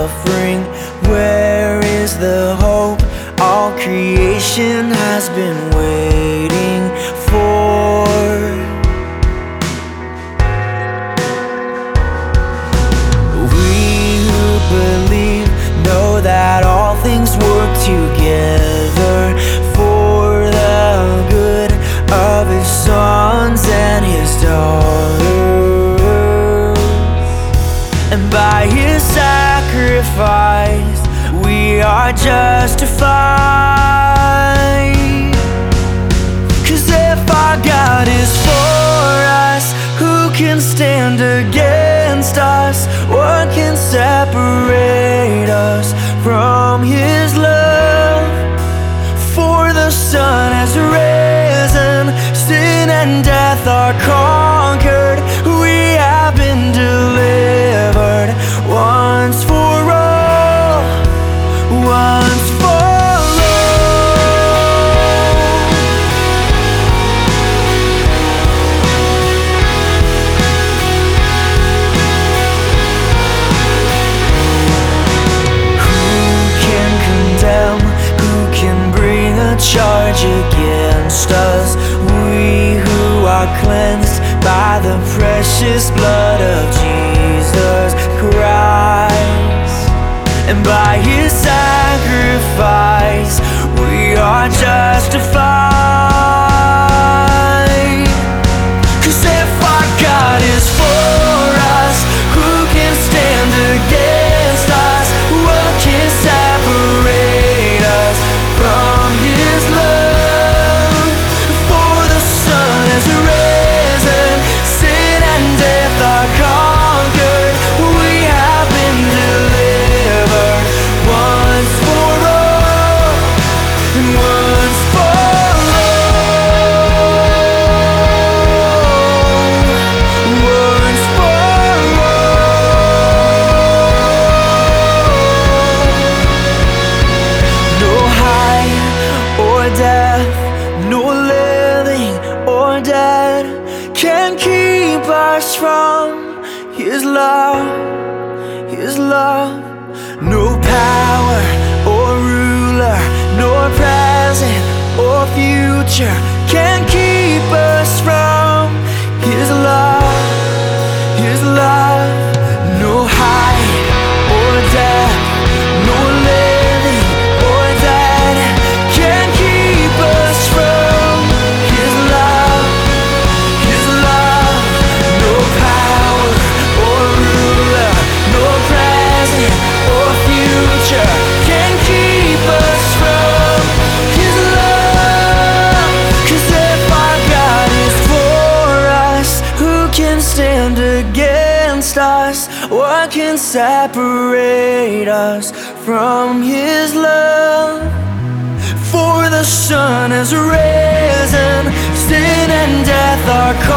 suffering? Where is the hope all creation has been waiting for? We who believe know that all things work together for the good of His sons and His daughters. And by His sacrifice we are justified. 'Cause if our God is for us, who can stand against us? What can separate us from His love? For the Son has risen, sin and death are conquered. We have been delivered once for all, once for charge against us? We who are cleansed by the precious blood of Jesus Christ, and by His sacrifice we are justified. 'Cause if our God is for us, who can stand against us? What can separate us from His love? For the Son has risen, sin and death are conquered. We have been delivered once for all, and once for all, once for all. No height or death, no living or dead can keep us from His love, His love. No power or ruler, nor present or future can keep us from His love, His love. No height or death, no living or dead can keep us from His love, His love. No power or ruler, no present or future can keep us from His love. 'Cause if our God is for us, who can stand against us? What can separate us from His love? For the Son has risen, sin and death are